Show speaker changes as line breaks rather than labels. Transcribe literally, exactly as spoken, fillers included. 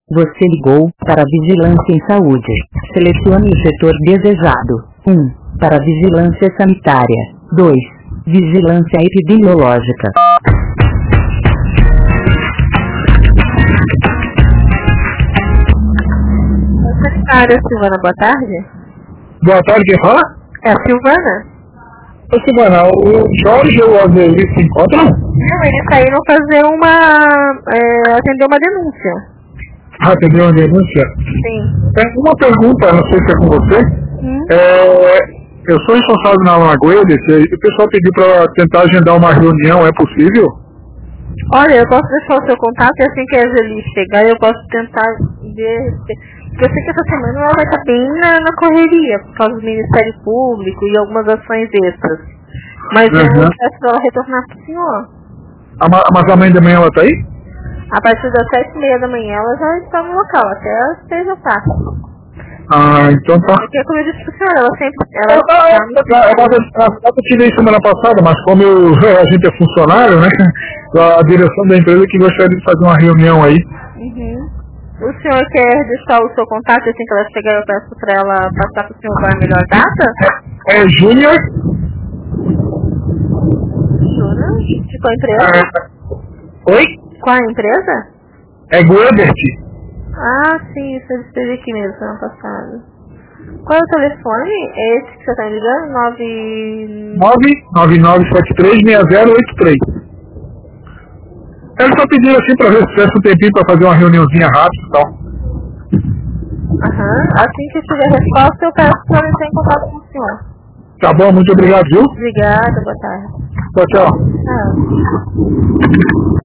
Você ligou para a Vigilância em Saúde. Selecione o setor desejado. um. Para Vigilância Sanitária. dois. Vigilância Epidemiológica.
Sanitária, Silvana, boa tarde.
Boa tarde, quem fala?
É a Silvana.
Ô Silvana, o Jorge ou o Azelis se encontram?
Não, eles saíram fazer uma... É, atender uma denúncia.
Ah, atendeu uma denúncia?
Sim.
É uma pergunta, não sei se é com você.
Hum?
É, eu sou responsável na Alagoas e o pessoal pediu para tentar agendar uma reunião, é possível?
Olha, eu posso deixar o seu contato e assim que a Angeli chegar eu posso tentar ver... Porque eu sei que essa semana ela vai estar bem na, na correria, por causa do Ministério Público e algumas ações extras. Mas uhum. eu peço para ela retornar para o senhor.
A, mas a mãe da manhã ela está aí?
A partir das sete e meia da manhã ela já está no local, até às seis da tarde.
Ah, então tá.
Porque como eu disse para o senhor, ela sempre... Ela
ah,
tá
ah, no... Eu tirei semana passada, mas como eu, a gente é funcionário, né? A direção da empresa que gostaria de fazer uma reunião aí.
Uhum. O senhor quer deixar o seu contato, assim que ela chegar eu peço para ela passar para o senhor qual é a melhor data?
É, é Júnior.
Júnior? De qual empresa?
É... Oi?
Qual é a empresa?
É Guebert.
Ah, sim, isso ele esteve aqui mesmo ano passado. Qual é o telefone? É esse que você está me ligando?
nove nove nove sete três seis zero oito três. Eles só pediram assim para ver se tivesse um tempinho para fazer uma reuniãozinha rápida e tal.
Aham, assim que tiver resposta eu peço para ela entrar em contato com o senhor.
Tá bom, muito obrigado, viu?
Obrigada, boa tarde.
Tchau, tchau.
Tchau.